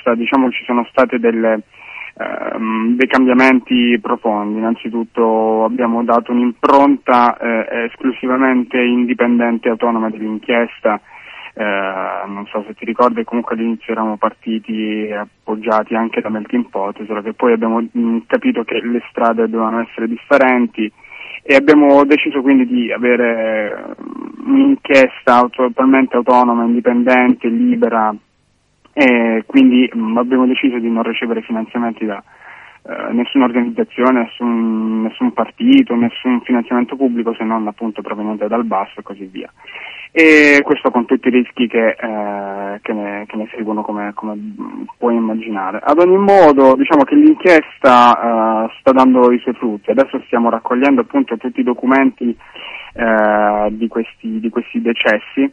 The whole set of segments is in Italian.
diciamo ci sono state dei cambiamenti profondi. Innanzitutto abbiamo dato un'impronta esclusivamente indipendente e autonoma dell'inchiesta. Non so se ti ricordi, comunque all'inizio eravamo partiti appoggiati anche da Melting Pot, solo che poi abbiamo capito che le strade dovevano essere differenti e abbiamo deciso quindi di avere un'inchiesta totalmente autonoma, indipendente, libera, e quindi abbiamo deciso di non ricevere finanziamenti da nessuna organizzazione, nessun partito, nessun finanziamento pubblico, se non appunto proveniente dal basso e così via. E questo con tutti i rischi che ne seguono, come puoi immaginare. Ad ogni modo, diciamo che l'inchiesta sta dando i suoi frutti. Adesso stiamo raccogliendo appunto tutti i documenti di questi decessi.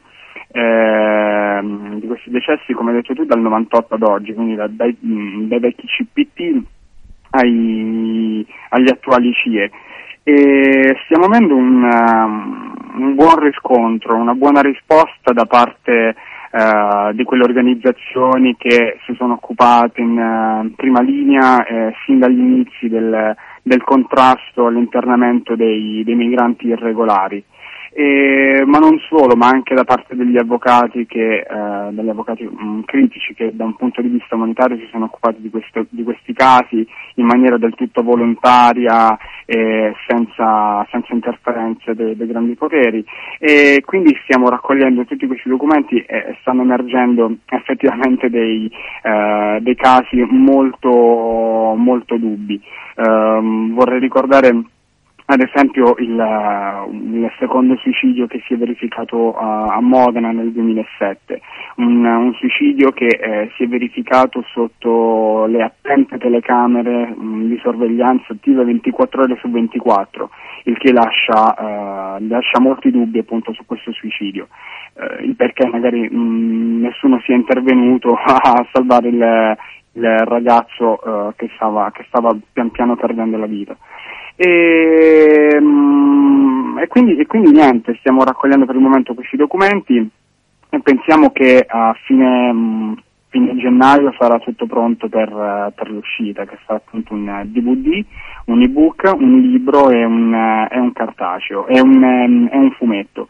Come hai detto tu, dal 98 ad oggi, quindi dai vecchi CPT agli attuali CIE, e stiamo avendo un buon riscontro, una buona risposta da parte di quelle organizzazioni che si sono occupate in prima linea sin dagli inizi del contrasto all'internamento dei migranti irregolari. Ma non solo, ma anche da parte degli avvocati critici che da un punto di vista umanitario si sono occupati di questi casi in maniera del tutto volontaria e senza interferenze dei grandi poteri, e quindi stiamo raccogliendo tutti questi documenti e stanno emergendo effettivamente dei casi molto molto dubbi. Vorrei ricordare ad esempio il secondo suicidio che si è verificato a Modena nel 2007, un suicidio che si è verificato sotto le attente telecamere di sorveglianza attive 24 ore su 24, il che lascia molti dubbi appunto su questo suicidio, il perché magari nessuno sia intervenuto a salvare il ragazzo che stava pian piano perdendo la vita. E quindi niente, stiamo raccogliendo per il momento questi documenti e pensiamo che a fine gennaio sarà tutto pronto per l'uscita, che sarà appunto un DVD, un ebook, un libro e un cartaceo, e un fumetto.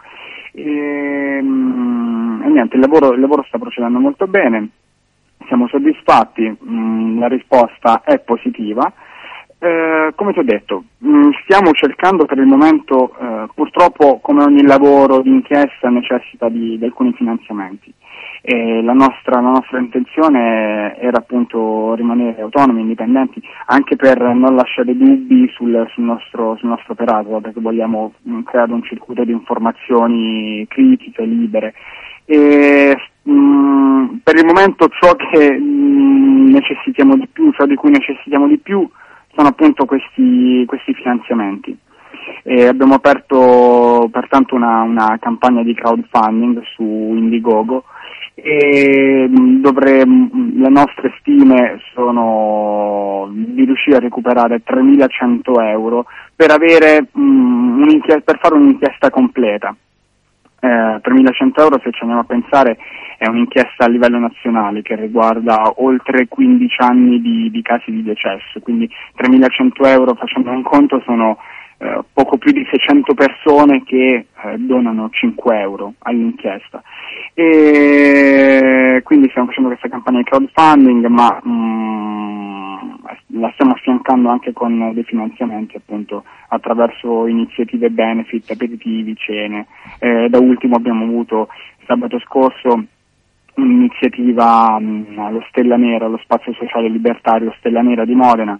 E niente, il lavoro sta procedendo molto bene, siamo soddisfatti, la risposta è positiva. Come ti ho detto, stiamo cercando per il momento, purtroppo come ogni lavoro di inchiesta necessita di alcuni finanziamenti, e la nostra intenzione era appunto rimanere autonomi, indipendenti, anche per non lasciare dubbi sul nostro operato, perché vogliamo creare un circuito di informazioni critiche, libere. E per il momento ciò che necessitiamo di più, ciò di cui necessitiamo di più, sono appunto questi finanziamenti. Abbiamo aperto pertanto una campagna di crowdfunding su Indiegogo, e le nostre stime sono di riuscire a recuperare 3.100 euro per avere per fare un'inchiesta completa. 3.100 euro, se ci andiamo a pensare, è un'inchiesta a livello nazionale che riguarda oltre 15 anni di casi di decesso, quindi 3.100 euro, facendo un conto, sono poco più di 600 persone che donano 5 euro all'inchiesta. E quindi stiamo facendo questa campagna di crowdfunding, ma la stiamo affiancando anche con dei finanziamenti, appunto attraverso iniziative benefit, aperitivi, cene. Da ultimo abbiamo avuto sabato scorso un'iniziativa allo Stella Nera, allo spazio sociale libertario Stella Nera di Modena,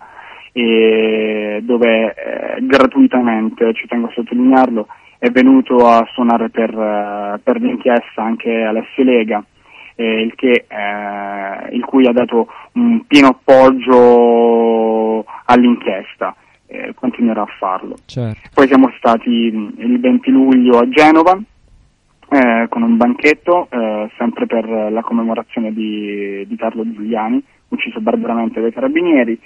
dove gratuitamente, ci tengo a sottolinearlo, è venuto a suonare per l'inchiesta anche Alessio Lega, il cui ha dato un pieno appoggio all'inchiesta. Continuerà a farlo. Certo. Poi siamo stati il 20 luglio a Genova con un banchetto sempre per la commemorazione di Carlo Giuliani, ucciso barbaramente dai carabinieri,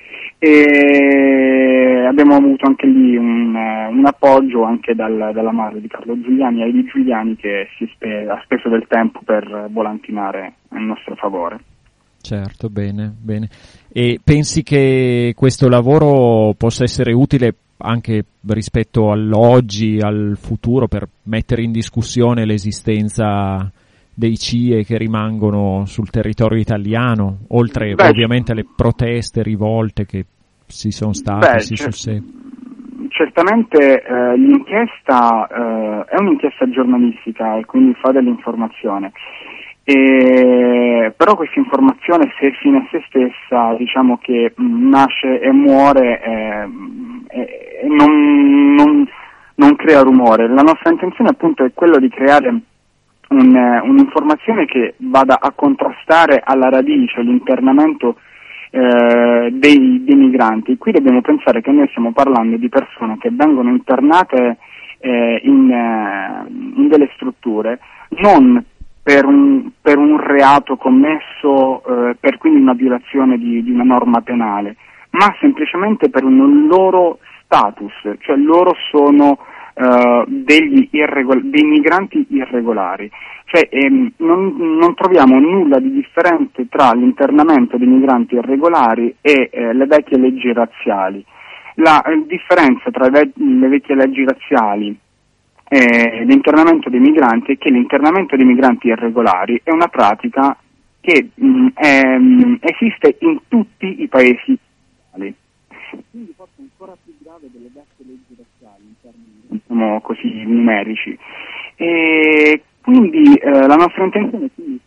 e abbiamo avuto anche lì un appoggio anche dalla madre di Carlo Giuliani, Heidi Giuliani, che ha speso del tempo per volantinare in nostro favore. Certo, bene, bene. E pensi che questo lavoro possa essere utile anche rispetto all'oggi, al futuro, per mettere in discussione l'esistenza dei CIE che rimangono sul territorio italiano, oltre ovviamente alle proteste, rivolte che si sono state, si susseguono? Certamente l'inchiesta è un'inchiesta giornalistica e quindi fa dell'informazione. Però questa informazione, se fine a se stessa, diciamo che nasce e muore e non crea rumore. La nostra intenzione appunto è quella di creare un'informazione che vada a contrastare alla radice l'internamento dei migranti. Qui dobbiamo pensare che noi stiamo parlando di persone che vengono internate in delle strutture non per un reato commesso, per quindi una violazione di una norma penale, ma semplicemente per un loro status, cioè loro sono dei migranti irregolari. Cioè non troviamo nulla di differente tra l'internamento dei migranti irregolari e le vecchie leggi razziali. La differenza tra le vecchie leggi razziali l'internamento dei migranti è che l'internamento dei migranti irregolari è una pratica che esiste in tutti i paesi italiani. Quindi forse ancora più grave delle vecchie leggi razziali in termini, diciamo così, numerici. E quindi la nostra intenzione è quindi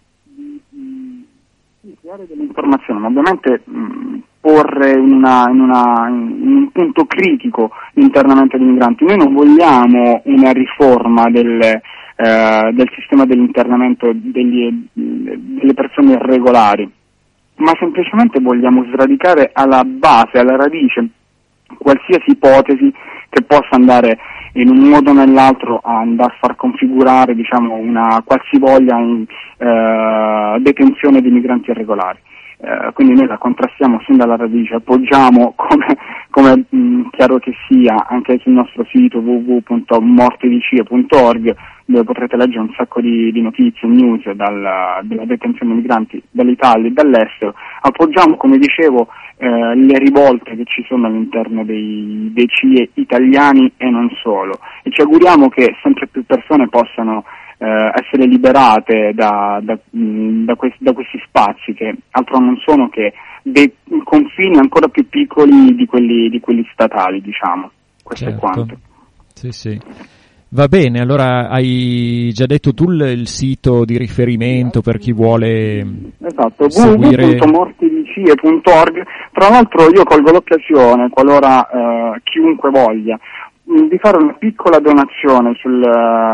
di creare delle informazioni, ma ovviamente porre in un punto critico l'internamento dei migranti. Noi non vogliamo una riforma del sistema dell'internamento delle persone irregolari, ma semplicemente vogliamo sradicare alla base, alla radice, qualsiasi ipotesi che possa andare in un modo o nell'altro a andare a far configurare, diciamo, una qualsivoglia detenzione di migranti irregolari. Quindi noi la contrastiamo sin dalla radice, appoggiamo come chiaro che sia anche sul nostro sito www.mortidicie.org, dove potrete leggere un sacco di notizie, news della detenzione dei migranti dall'Italia e dall'estero. Appoggiamo, come dicevo, le rivolte che ci sono all'interno dei CIE italiani e non solo, e ci auguriamo che sempre più persone possano essere liberate da questi spazi che altro non sono che dei confini ancora più piccoli di quelli statali, diciamo. Questo certo. È quanto. Sì. Va bene, allora hai già detto tu il sito di riferimento per chi vuole seguire www.mortidicie.org. Tra l'altro io colgo l'occasione, qualora chiunque voglia, di fare una piccola donazione sul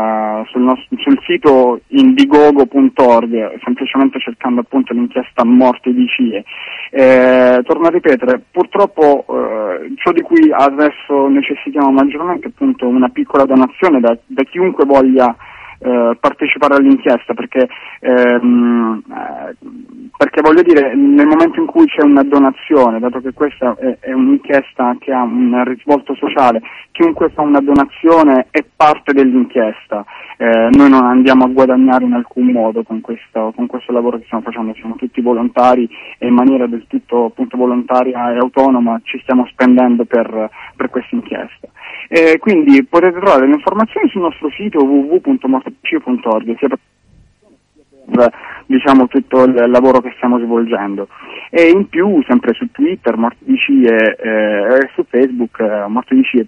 sito indiegogo.org, semplicemente cercando appunto l'inchiesta Morti di CIE. Torno a ripetere, purtroppo ciò di cui adesso necessitiamo maggiormente è appunto una piccola donazione da chiunque voglia partecipare all'inchiesta, perché voglio dire, nel momento in cui c'è una donazione, dato che questa è un'inchiesta che ha un risvolto sociale, chiunque fa una donazione è parte dell'inchiesta. Noi non andiamo a guadagnare in alcun modo con questo lavoro che stiamo facendo, siamo tutti volontari e in maniera del tutto appunto volontaria e autonoma ci stiamo spendendo per questa inchiesta. Quindi potete trovare le informazioni sul nostro sito www.mortidicie.org, sia per diciamo tutto il lavoro che stiamo svolgendo, e in più sempre su Twitter Mortidicie e su Facebook Mortidicie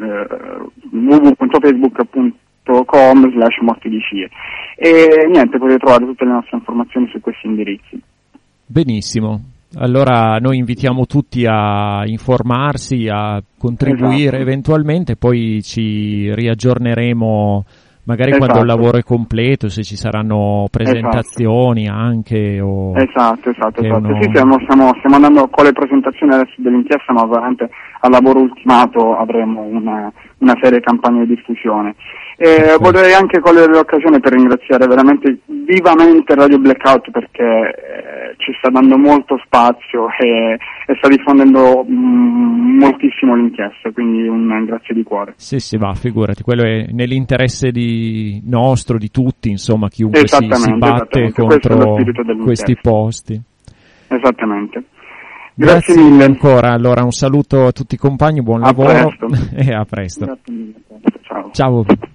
www.facebook.com/mortidicie, e niente, potete trovare tutte le nostre informazioni su questi indirizzi. Benissimo, allora noi invitiamo tutti a informarsi, a contribuire eventualmente, poi ci riaggiorneremo magari quando il lavoro è completo, se ci saranno presentazioni anche o esatto. Sì, stiamo andando con le presentazioni adesso dell'inchiesta, ma veramente al lavoro ultimato avremo una seria campagna di diffusione. Vorrei anche cogliere l'occasione per ringraziare veramente vivamente Radio Blackout, perché ci sta dando molto spazio e sta diffondendo moltissimo l'inchiesta, quindi un grazie di cuore. Sì, va, figurati, quello è nell'interesse nostro, di tutti, insomma, chiunque si batte contro questi posti. Esattamente. Grazie mille ancora, allora un saluto a tutti i compagni, buon lavoro e a presto. Grazie mille. Ciao. Ciao.